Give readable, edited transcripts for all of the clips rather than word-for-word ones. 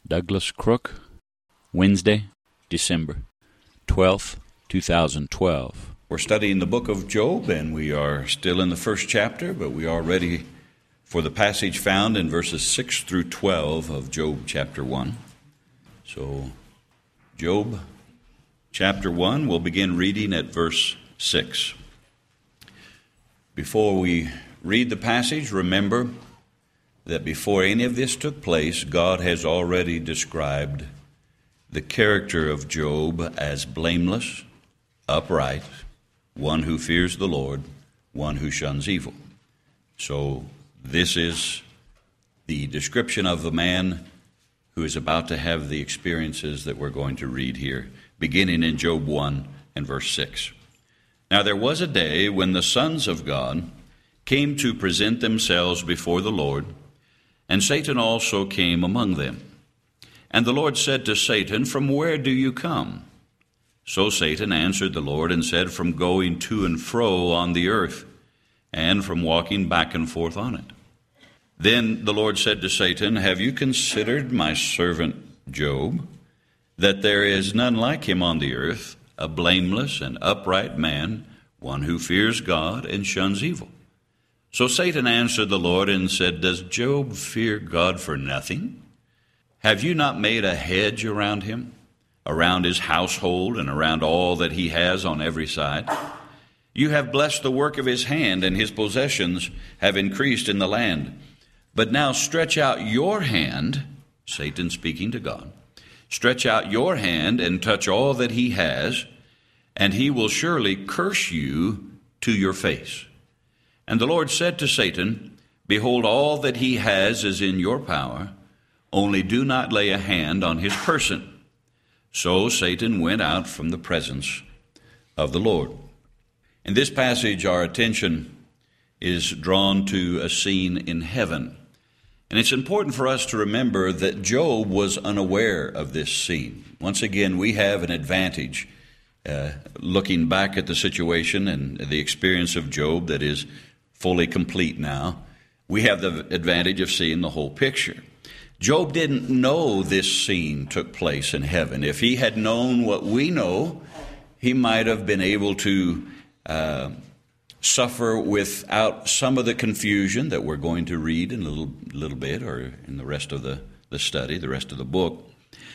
Douglas Crook, Wednesday, December 12th, 2012. We're studying the book of Job, and we are still in the first chapter, but we are ready for the passage found in verses 6 through 12 of Job chapter 1. So, Job chapter 1, we'll begin reading at verse 6. Before we read the passage, remember that before any of this took place, God has already described the character of Job as blameless, upright, one who fears the Lord, one who shuns evil. So this is the description of the man who is about to have the experiences that we're going to read here, beginning in Job 1 and verse 6. Now there was a day when the sons of God came to present themselves before the Lord, and Satan also came among them. And the Lord said to Satan, "From where do you come?" So Satan answered the Lord and said, "From going to and fro on the earth, and from walking back and forth on it." Then the Lord said to Satan, "Have you considered my servant Job, that there is none like him on the earth, a blameless and upright man, one who fears God and shuns evil?" So Satan answered the Lord and said, "Does Job fear God for nothing? Have you not made a hedge around him, around his household, and around all that he has on every side? You have blessed the work of his hand, and his possessions have increased in the land. But now stretch out your hand," Satan speaking to God, "stretch out your hand and touch all that he has, and he will surely curse you to your face." And the Lord said to Satan, "Behold, all that he has is in your power, only do not lay a hand on his person." So Satan went out from the presence of the Lord. In this passage, our attention is drawn to a scene in heaven. And it's important for us to remember that Job was unaware of this scene. Once again, we have an advantage looking back at the situation and the experience of Job that is fully complete now. We have the advantage of seeing the whole picture. Job didn't know this scene took place in heaven. If he had known what we know, he might have been able to suffer without some of the confusion that we're going to read in a little bit, or in the rest of the study, the rest of the book.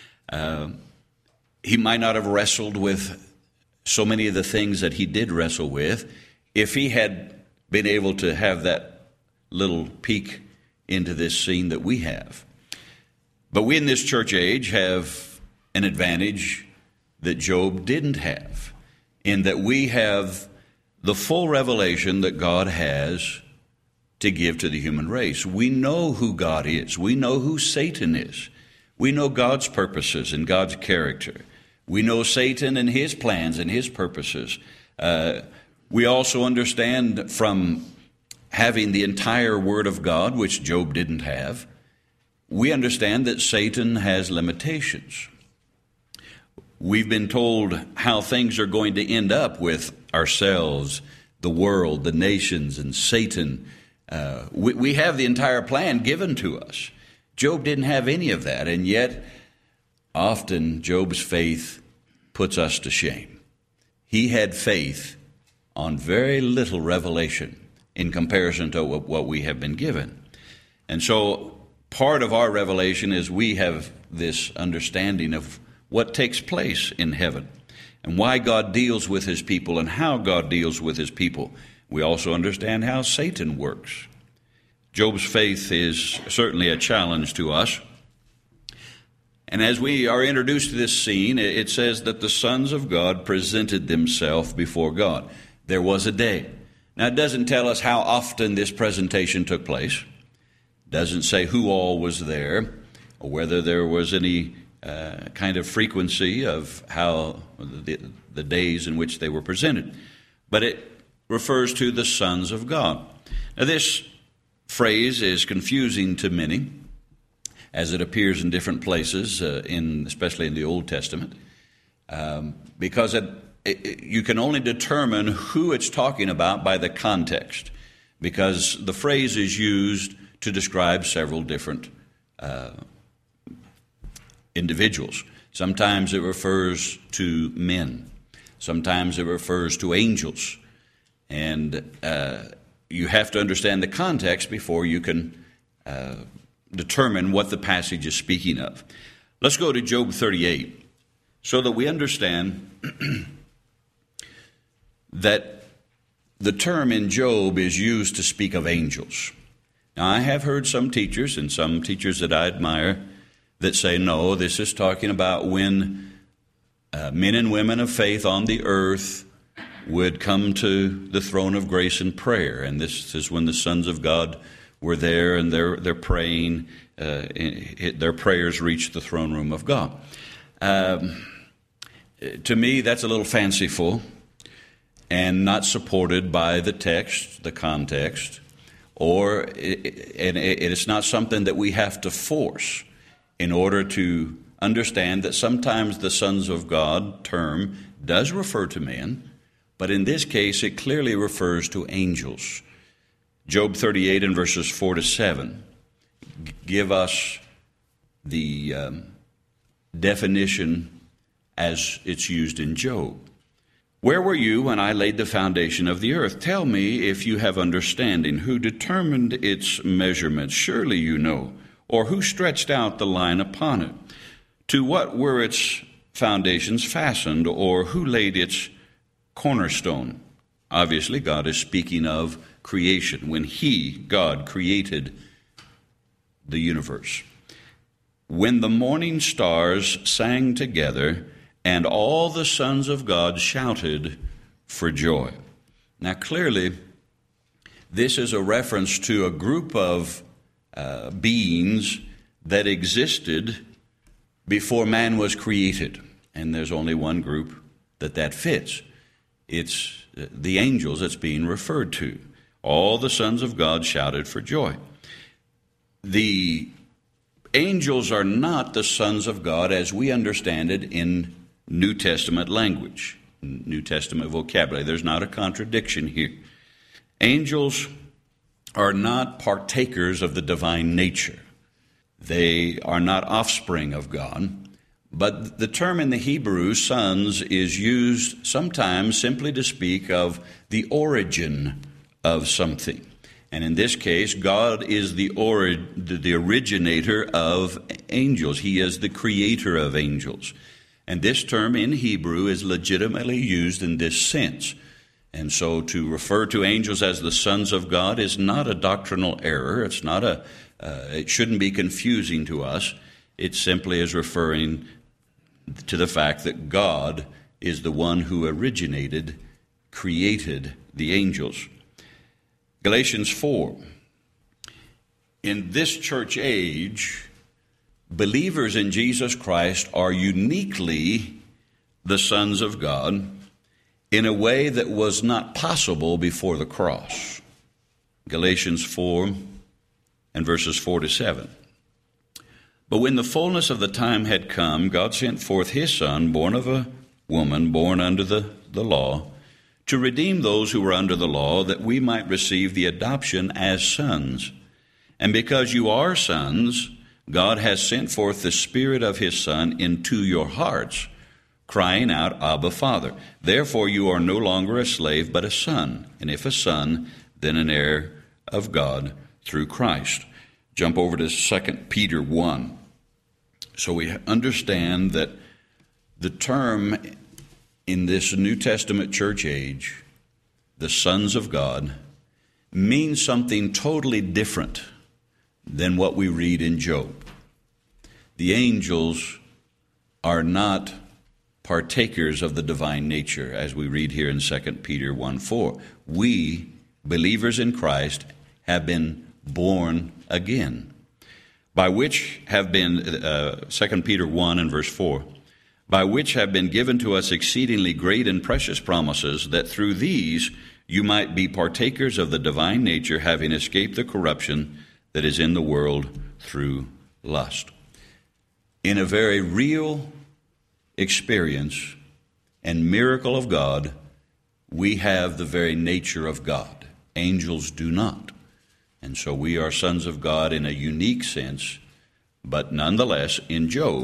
He might not have wrestled with so many of the things that he did wrestle with if he had been able to have that little peek into this scene that we have. But we in this church age have an advantage that Job didn't have, in that we have the full revelation that God has to give to the human race. We know who God is. We know who Satan is. We know God's purposes and God's character. We know Satan and his plans and his purposes. We also understand from having the entire Word of God, which Job didn't have, we understand that Satan has limitations. We've been told how things are going to end up with ourselves, the world, the nations, and Satan. We have the entire plan given to us. Job didn't have any of that, and yet often Job's faith puts us to shame. He had faith on very little revelation in comparison to what we have been given. And so part of our revelation is we have this understanding of what takes place in heaven and why God deals with his people and how God deals with his people. We also understand how Satan works. Job's faith is certainly a challenge to us. And as we are introduced to this scene, it says that the sons of God presented themselves before God. There was a day. Now, it doesn't tell us how often this presentation took place. It doesn't say who all was there, or whether there was any kind of frequency of how the days in which they were presented. But it refers to the sons of God. Now, this phrase is confusing to many, as it appears in different places, especially in the Old Testament, because you can only determine who it's talking about by the context, because the phrase is used to describe several different individuals. Sometimes it refers to men. Sometimes it refers to angels. And you have to understand the context before you can determine what the passage is speaking of. Let's go to Job 38 so that we understand that the term in Job is used to speak of angels. Now, I have heard some teachers, and some teachers that I admire, that say, no, this is talking about when men and women of faith on the earth would come to the throne of grace in prayer. And this is when the sons of God were there and they're praying. Their prayers reach the throne room of God. To me, that's a little fanciful and not supported by the text, the context, and it's not something that we have to force in order to understand that sometimes the sons of God term does refer to men, but in this case it clearly refers to angels. Job 38 and verses 4 to 7 give us the definition as it's used in Job. Where were you when I laid the foundation of the earth? Tell me if you have understanding. Who determined its measurements? Surely you know. Or who stretched out the line upon it? To what were its foundations fastened? Or who laid its cornerstone? Obviously, God is speaking of creation, when God, created the universe. When the morning stars sang together, and all the sons of God shouted for joy. Now, clearly, this is a reference to a group of beings that existed before man was created. And there's only one group that fits. It's the angels that's being referred to. All the sons of God shouted for joy. The angels are not the sons of God as we understand it in New Testament language, New Testament vocabulary. There's not a contradiction here. Angels are not partakers of the divine nature. They are not offspring of God. But the term in the Hebrew, sons, is used sometimes simply to speak of the origin of something. And in this case, God is the originator of angels. He is the creator of angels. And this term in Hebrew is legitimately used in this sense. And so to refer to angels as the sons of God is not a doctrinal error. It's not it shouldn't be confusing to us. It simply is referring to the fact that God is the one who created the angels. Galatians 4. In this church age, believers in Jesus Christ are uniquely the sons of God in a way that was not possible before the cross. Galatians 4 and verses 4 to 7. But when the fullness of the time had come, God sent forth his Son, born of a woman, born under the law, to redeem those who were under the law, that we might receive the adoption as sons. And because you are sons, God has sent forth the Spirit of his Son into your hearts, crying out, Abba, Father. Therefore you are no longer a slave, but a son. And if a son, then an heir of God through Christ. Jump over to 2 Peter 1. So we understand that the term in this New Testament church age, the sons of God, means something totally different than what we read in Job. The angels are not partakers of the divine nature, as we read here in 2 Peter 1:4. We, believers in Christ, have been born again, by which have been, 2 Peter 1 and verse 4, by which have been given to us exceedingly great and precious promises, that through these you might be partakers of the divine nature, having escaped the corruption that is in the world through lust. In a very real experience and miracle of God, we have the very nature of God. Angels do not. And so we are sons of God in a unique sense, but nonetheless, in Job,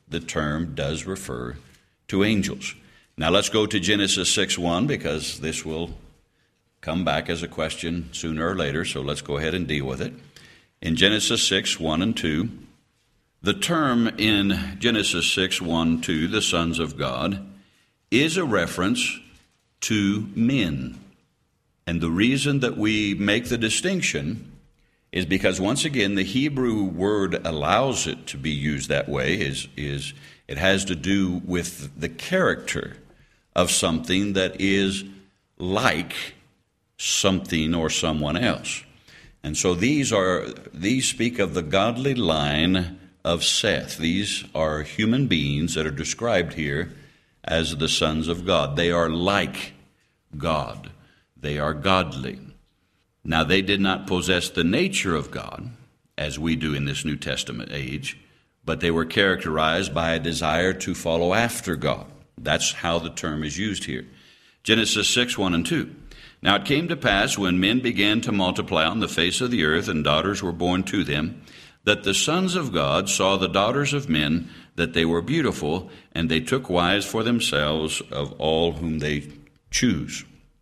the term does refer to angels. Now let's go to Genesis 6:1, because this will come back as a question sooner or later, so let's go ahead and deal with it. In Genesis 6:1 and 2, the term in Genesis 6:1, 2, the sons of God, is a reference to men. And the reason that we make the distinction is because, once again, the Hebrew word allows it to be used that way. Is it has to do with the character of something that is like something or someone else. And so these speak of the godly line of Seth. These are human beings that are described here as the sons of God. They are like God. They are godly. Now, they did not possess the nature of God, as we do in this New Testament age, but they were characterized by a desire to follow after God. That's how the term is used here. Genesis 6:1 and 2. Now it came to pass, when men began to multiply on the face of the earth, and daughters were born to them, that the sons of God saw the daughters of men, that they were beautiful, and they took wives for themselves of all whom they choose.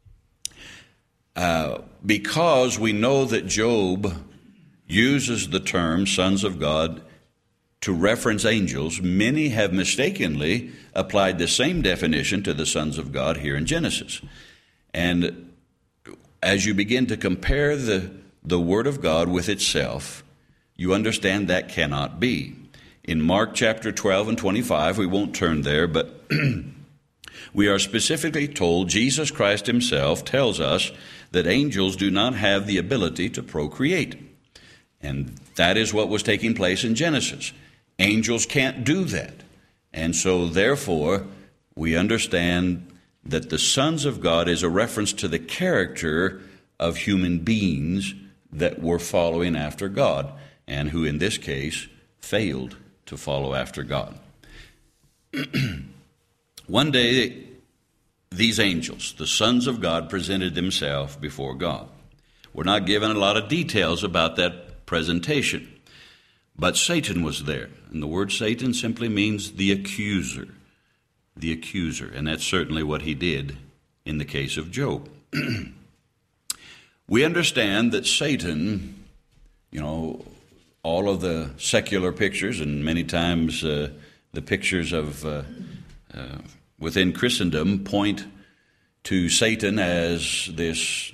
Because we know that Job uses the term sons of God to reference angels, many have mistakenly applied the same definition to the sons of God here in Genesis. And as you begin to compare the Word of God with itself, you understand that cannot be. In Mark chapter 12 and 25, we won't turn there, but we are specifically told Jesus Christ himself tells us that angels do not have the ability to procreate. And that is what was taking place in Genesis. Angels can't do that. And so therefore, we understand that the sons of God is a reference to the character of human beings that were following after God, and who in this case failed to follow after God. One day, these angels, the sons of God, presented themselves before God. We're not given a lot of details about that presentation, but Satan was there. And the word Satan simply means the accuser. The accuser. And that's certainly what he did in the case of Job. We understand that Satan, all of the secular pictures, and many times the pictures of within Christendom point to Satan as this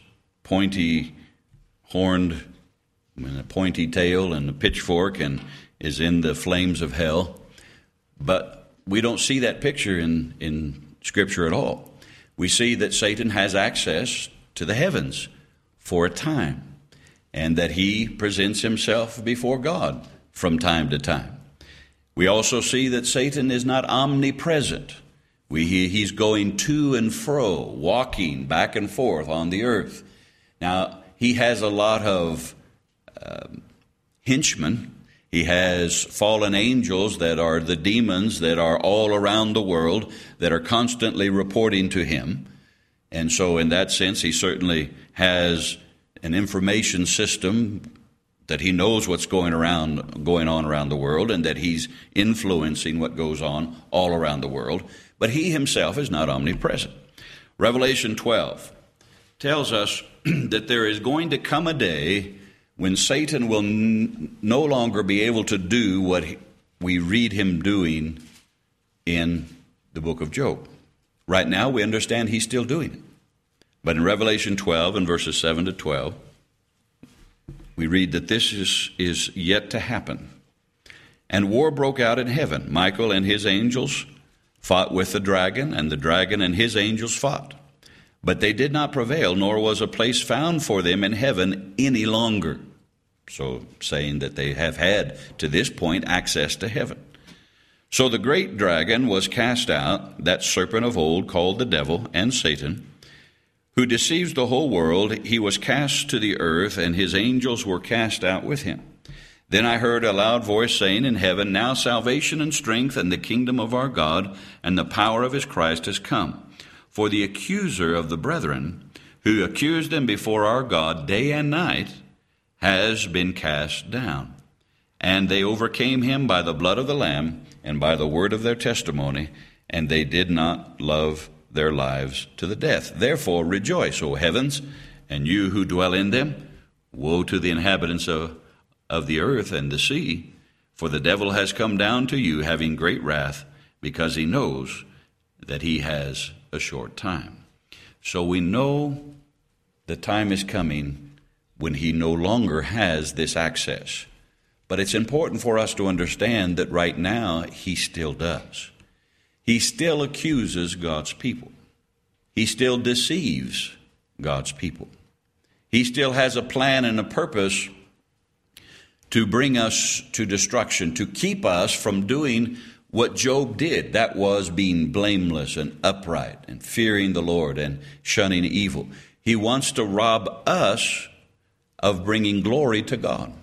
pointy-horned, and a pointy tail and a pitchfork, and is in the flames of hell. But we don't see that picture in Scripture at all. We see that Satan has access to the heavens for a time, and that he presents himself before God from time to time. We also see that Satan is not omnipresent. He's going to and fro, walking back and forth on the earth. Now, he has a lot of henchmen. He has fallen angels that are the demons that are all around the world that are constantly reporting to him. And so in that sense, he certainly has an information system that he knows what's going on around the world, and that he's influencing what goes on all around the world. But he himself is not omnipresent. Revelation 12 tells us that there is going to come a day when Satan will no longer be able to do what we read him doing in the book of Job. Right now, we understand he's still doing it. But in Revelation 12 and verses 7 to 12, we read that this is yet to happen. And war broke out in heaven. Michael and his angels fought with the dragon, and the dragon and his angels fought. But they did not prevail, nor was a place found for them in heaven any longer. So saying that they have had, to this point, access to heaven. So the great dragon was cast out, that serpent of old called the devil and Satan, who deceives the whole world. He was cast to the earth, and his angels were cast out with him. Then I heard a loud voice saying in heaven, now salvation and strength and the kingdom of our God and the power of his Christ has come. For the accuser of the brethren, who accused them before our God day and night, has been cast down. And they overcame him by the blood of the Lamb and by the word of their testimony, and they did not love their lives to the death. Therefore rejoice, O heavens, and you who dwell in them. Woe to the inhabitants of the earth and the sea, for the devil has come down to you, having great wrath, because he knows that he has a short time. So we know the time is coming when he no longer has this access. But it's important for us to understand that right now he still does. He still accuses God's people. He still deceives God's people. He still has a plan and a purpose to bring us to destruction, to keep us from doing what Job did. That was being blameless and upright and fearing the Lord and shunning evil. He wants to rob us of bringing glory to God.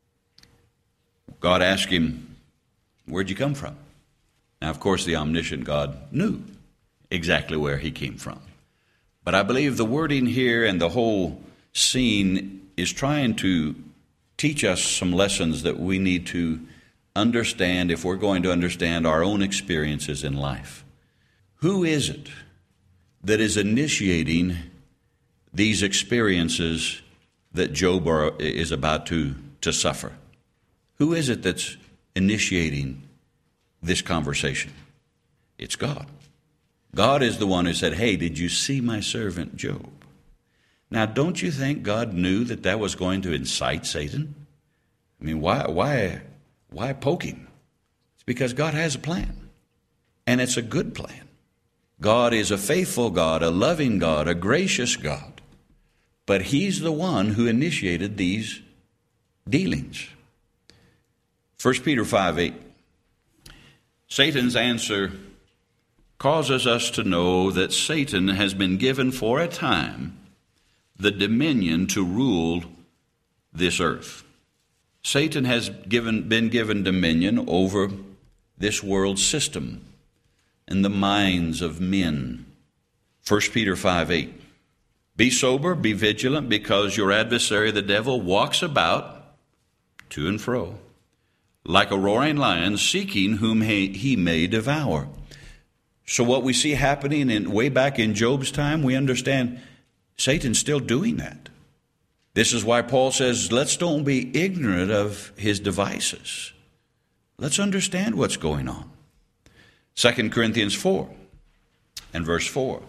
God asked him, "Where'd you come from?" Now, of course, the omniscient God knew exactly where he came from. But I believe the wording here and the whole scene is trying to teach us some lessons that we need to understand if we're going to understand our own experiences in life. Who is it that is initiating these experiences that Job is about to suffer? Who is it that's initiating this conversation? It's God. God is the one who said, "Hey, did you see my servant Job?" Now, don't you think God knew that was going to incite Satan? I mean, why poke him? It's because God has a plan, and it's a good plan. God is a faithful God, a loving God, a gracious God, but he's the one who initiated these dealings. 1 Peter 5:8. Satan's answer causes us to know that Satan has been given for a time the dominion to rule this earth. Satan has been given dominion over this world system and the minds of men. 1 Peter 5:8. Be sober, be vigilant, because your adversary the devil walks about to and fro like a roaring lion, seeking whom he may devour. So what we see happening way back in Job's time, we understand Satan's still doing that. This is why Paul says, let's don't be ignorant of his devices. Let's understand what's going on. 2 Corinthians 4 and verse 4.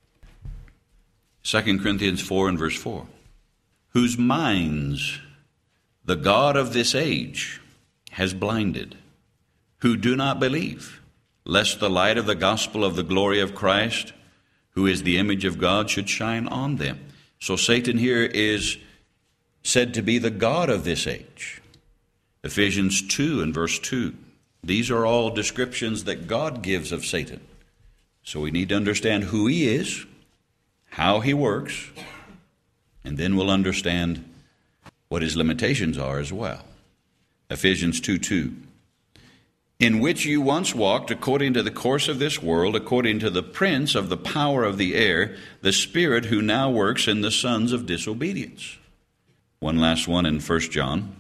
2 Corinthians 4 and verse 4. Whose minds the God of this age has blinded, who do not believe, lest the light of the gospel of the glory of Christ, who is the image of God, should shine on them. So Satan here is said to be the God of this age. Ephesians 2 and verse 2. These are all descriptions that God gives of Satan. So we need to understand who he is, how he works, and then we'll understand what his limitations are as well. Ephesians 2:2. In which you once walked according to the course of this world, according to the prince of the power of the air, the spirit who now works in the sons of disobedience. One last one in 1 John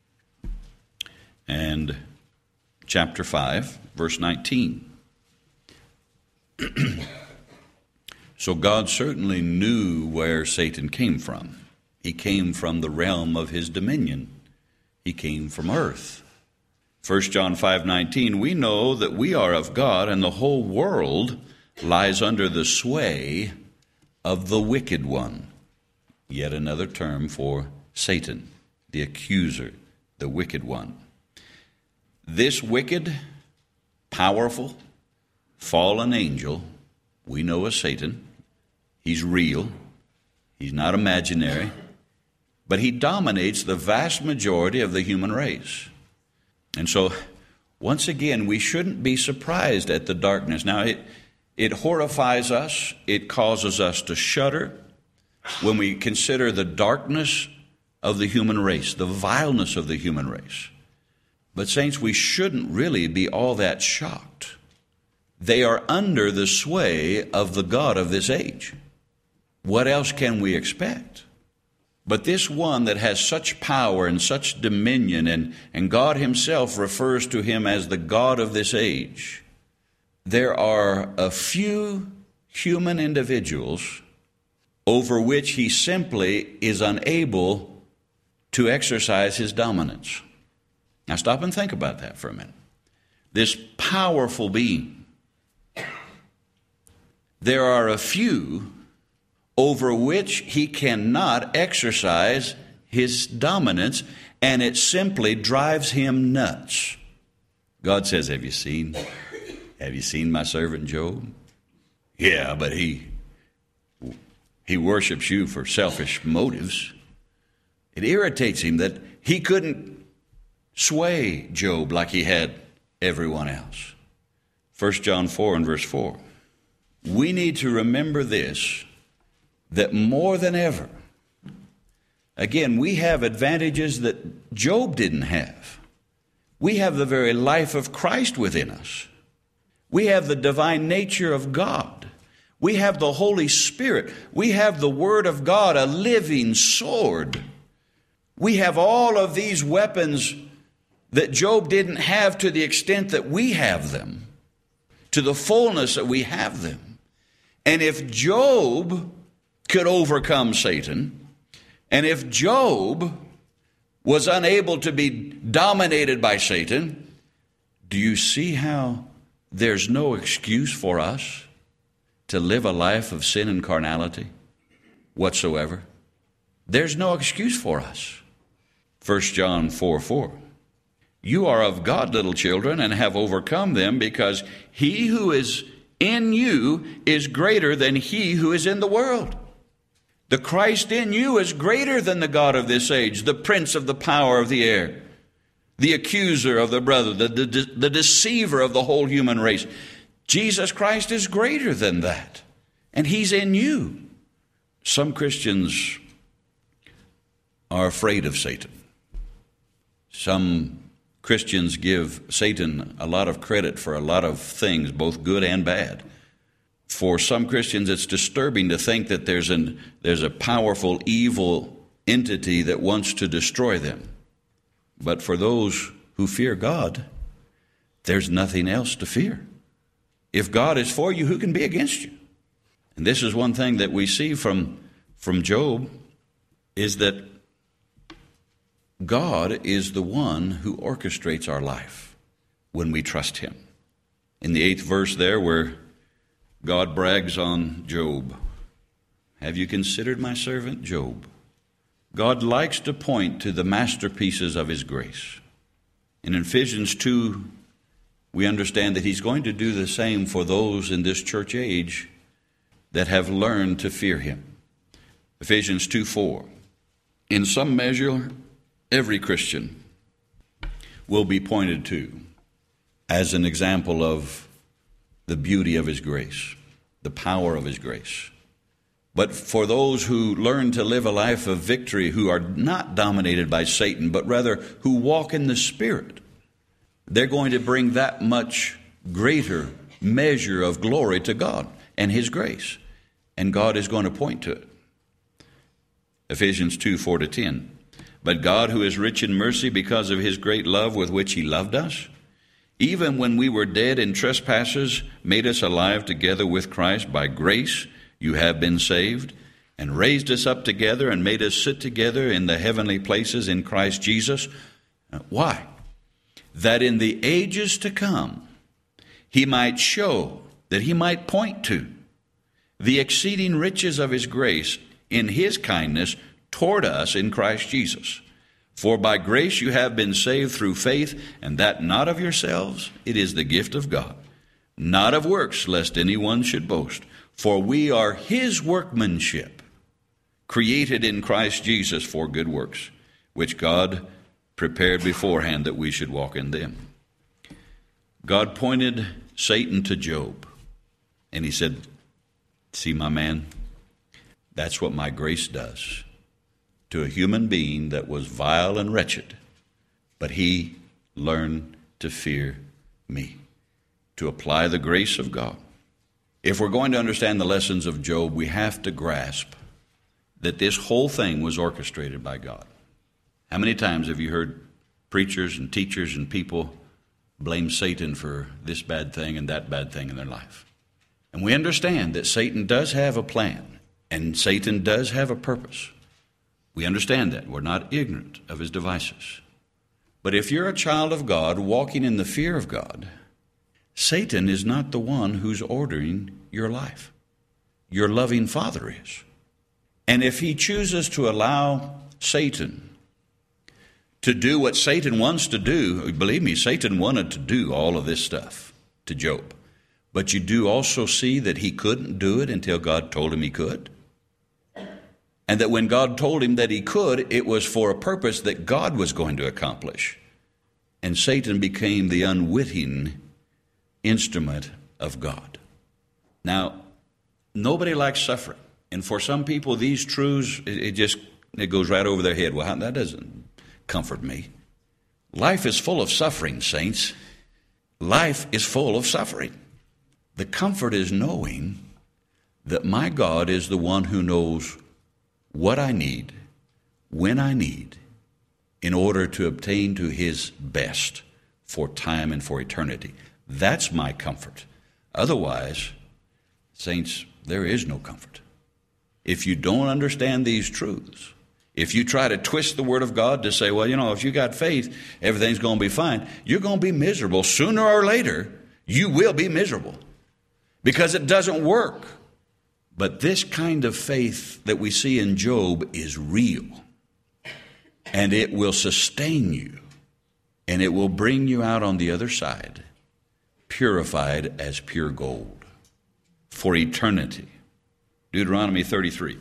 and chapter 5, verse 19. So God certainly knew where Satan came from. He came from the realm of his dominion. He came from earth. 1 John 5:19, we know that we are of God, and the whole world lies under the sway of the wicked one. Yet another term for Satan, the accuser, the wicked one. This wicked, powerful, fallen angel we know as Satan. He's real. He's not imaginary. But he dominates the vast majority of the human race. And so, once again, we shouldn't be surprised at the darkness. Now, it horrifies us. It causes us to shudder when we consider the darkness of the human race, the vileness of the human race. But, saints, we shouldn't really be all that shocked. They are under the sway of the God of this age. What else can we expect? But this one that has such power and such dominion, and God himself refers to him as the God of this age, there are a few human individuals over which he simply is unable to exercise his dominance. Now stop and think about that for a minute. This powerful being, there are a few over which he cannot exercise his dominance, and it simply drives him nuts. God says, have you seen my servant Job? Yeah, but he worships you for selfish motives. It irritates him that he couldn't sway Job like he had everyone else. 1 John 4 and verse 4. We need to remember this, that more than ever, again, we have advantages that Job didn't have. We have the very life of Christ within us. We have the divine nature of God. We have the Holy Spirit. We have the Word of God, a living sword. We have all of these weapons that Job didn't have to the extent that we have them, to the fullness that we have them. And if Job could overcome Satan, and if Job was unable to be dominated by Satan, do you see how there's no excuse for us to live a life of sin and carnality whatsoever? There's no excuse for us. 1 John 4:4. You are of God, little children, and have overcome them, because he who is in you is greater than he who is in the world. The Christ in you is greater than the God of this age, the prince of the power of the air, the accuser of the brother, the deceiver of the whole human race. Jesus Christ is greater than that, and he's in you. Some Christians are afraid of Satan. Some Christians give Satan a lot of credit for a lot of things, both good and bad. For some Christians, it's disturbing to think that there's a powerful evil entity that wants to destroy them. But for those who fear God, there's nothing else to fear. If God is for you, who can be against you? And this is one thing that we see from Job, is that God is the one who orchestrates our life when we trust him. In the 8th verse there, where God brags on Job, have you considered my servant Job? God likes to point to the masterpieces of his grace. In Ephesians 2, we understand that he's going to do the same for those in this church age that have learned to fear him. Ephesians 2:4. In some measure, every Christian will be pointed to as an example of the beauty of his grace, the power of his grace. But for those who learn to live a life of victory, who are not dominated by Satan, but rather who walk in the Spirit, they're going to bring that much greater measure of glory to God and his grace. And God is going to point to it. Ephesians 2:4-10. But God, who is rich in mercy because of his great love with which he loved us, even when we were dead in trespasses, made us alive together with Christ. By grace you have been saved, and raised us up together and made us sit together in the heavenly places in Christ Jesus. Why? That in the ages to come he might show, that he might point to the exceeding riches of his grace in his kindness toward us in Christ Jesus. For by grace you have been saved through faith, and that not of yourselves, it is the gift of God, not of works, lest anyone should boast. For we are his workmanship, created in Christ Jesus for good works, which God prepared beforehand that we should walk in them. God pointed Satan to Job, and he said, see, my man, that's what my grace does to a human being that was vile and wretched, but he learned to fear me, to apply the grace of God. If we're going to understand the lessons of Job, we have to grasp that this whole thing was orchestrated by God. How many times have you heard preachers and teachers and people blame Satan for this bad thing and that bad thing in their life? And we understand that Satan does have a plan, and Satan does have a purpose. We understand that. We're not ignorant of his devices. But if you're a child of God walking in the fear of God, Satan is not the one who's ordering your life. Your loving Father is. And if he chooses to allow Satan to do what Satan wants to do, believe me, Satan wanted to do all of this stuff to Job. But you do also see that he couldn't do it until God told him he could. And that when God told him that he could, it was for a purpose that God was going to accomplish. And Satan became the unwitting instrument of God. Now, nobody likes suffering. And for some people, these truths, it goes right over their head. Well, that doesn't comfort me. Life is full of suffering, saints. Life is full of suffering. The comfort is knowing that my God is the one who knows what I need, when I need, in order to obtain to his best for time and for eternity. That's my comfort. Otherwise, saints, there is no comfort. If you don't understand these truths, if you try to twist the Word of God to say, well, if you got faith, everything's going to be fine, you're going to be miserable. Sooner or later, you will be miserable because it doesn't work. But this kind of faith that we see in Job is real, and it will sustain you, and it will bring you out on the other side, purified as pure gold for eternity. Deuteronomy 33.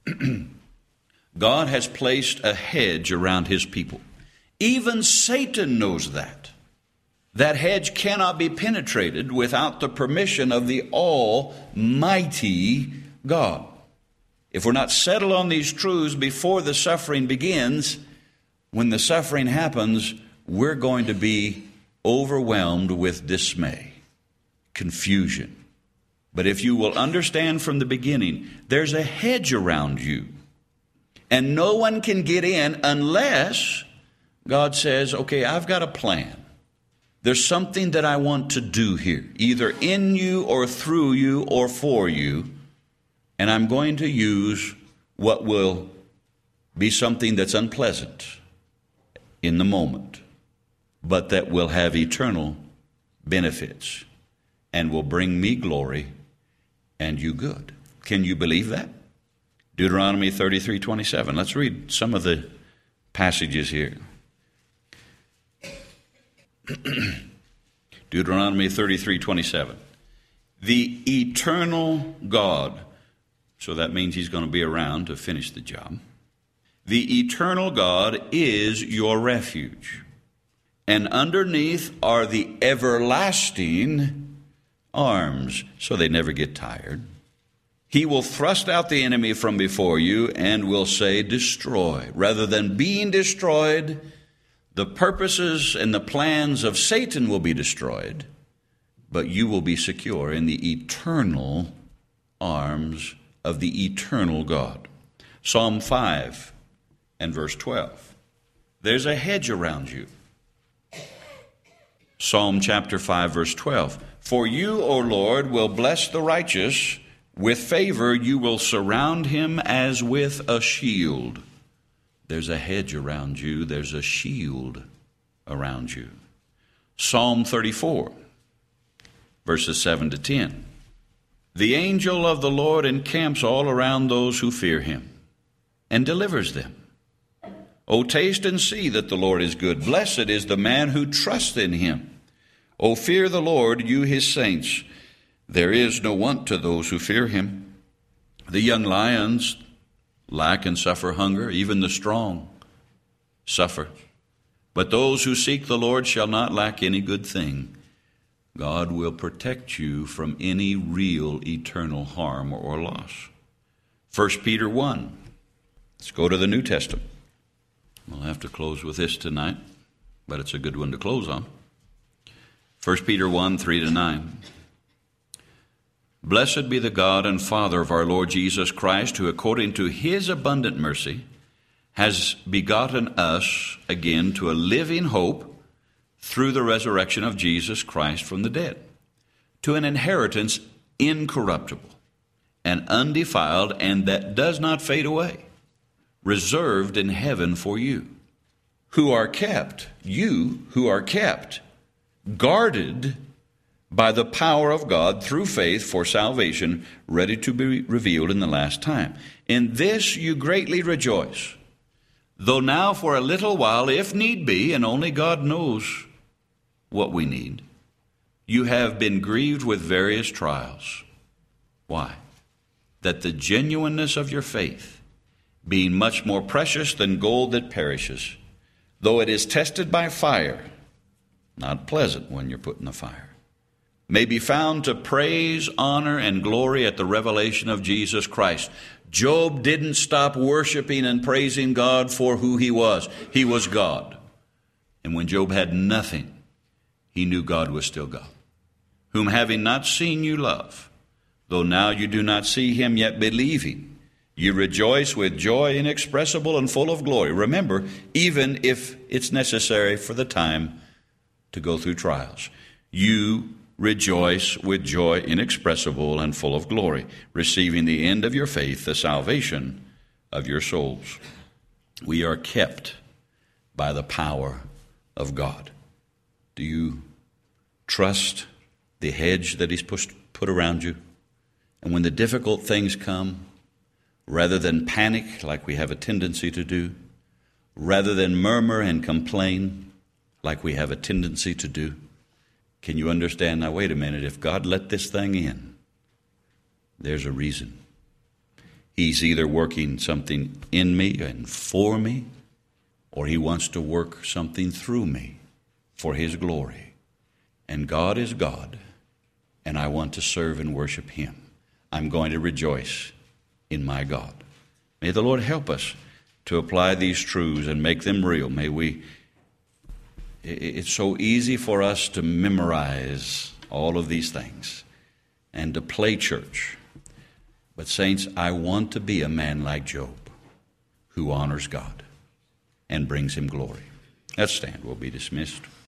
God has placed a hedge around his people. Even Satan knows that. That hedge cannot be penetrated without the permission of the Almighty God. If we're not settled on these truths before the suffering begins, when the suffering happens, we're going to be overwhelmed with dismay, confusion. But if you will understand from the beginning, there's a hedge around you, and no one can get in unless God says, okay, I've got a plan. There's something that I want to do here, either in you or through you or for you, and I'm going to use what will be something that's unpleasant in the moment, but that will have eternal benefits and will bring me glory and you good. Can you believe that? Deuteronomy 33:27. Let's read some of the passages here. Deuteronomy 33:27. The eternal God, so that means he's going to be around to finish the job. The eternal God is your refuge, and underneath are the everlasting arms, so they never get tired. He will thrust out the enemy from before you and will say, destroy. Rather than being destroyed, the purposes and the plans of Satan will be destroyed, but you will be secure in the eternal arms of the eternal God. Psalm 5 and verse 12. There's a hedge around you. Psalm chapter 5 verse 12. For you, O Lord, will bless the righteous. With favor you will surround him as with a shield. There's a hedge around you. There's a shield around you. Psalm 34, verses 7 to 10. The angel of the Lord encamps all around those who fear him and delivers them. O taste and see that the Lord is good. Blessed is the man who trusts in him. O fear the Lord, you his saints. There is no want to those who fear him. The young lions lack and suffer hunger, even the strong suffer. But those who seek the Lord shall not lack any good thing. God will protect you from any real eternal harm or loss. 1 Peter 1. Let's go to the New Testament. We'll have to close with this tonight, but it's a good one to close on. 1 Peter 1, 3 to 9. Blessed be the God and Father of our Lord Jesus Christ, who according to his abundant mercy has begotten us again to a living hope through the resurrection of Jesus Christ from the dead, to an inheritance incorruptible and undefiled, and that does not fade away, reserved in heaven for you, who are kept, guarded by the power of God through faith for salvation, ready to be revealed in the last time. In this you greatly rejoice, though now for a little while, if need be, and only God knows what we need, you have been grieved with various trials. Why? That the genuineness of your faith, being much more precious than gold that perishes, though it is tested by fire, not pleasant when you're put in the fire, may be found to praise, honor, and glory at the revelation of Jesus Christ. Job didn't stop worshiping and praising God for who he was. He was God. And when Job had nothing, he knew God was still God, whom having not seen you love, though now you do not see him, yet believing, you rejoice with joy inexpressible and full of glory. Remember, even if it's necessary for the time to go through trials, you rejoice with joy inexpressible and full of glory, receiving the end of your faith, the salvation of your souls. We are kept by the power of God. Do you trust the hedge that he's put around you? And when the difficult things come, rather than panic like we have a tendency to do, rather than murmur and complain like we have a tendency to do, can you understand, now wait a minute, if God let this thing in, there's a reason. He's either working something in me and for me, or he wants to work something through me for his glory. And God is God, and I want to serve and worship him. I'm going to rejoice in my God. May the Lord help us to apply these truths and make them real. May we. It's so easy for us to memorize all of these things and to play church. But saints, I want to be a man like Job who honors God and brings him glory. Let's stand. We'll be dismissed.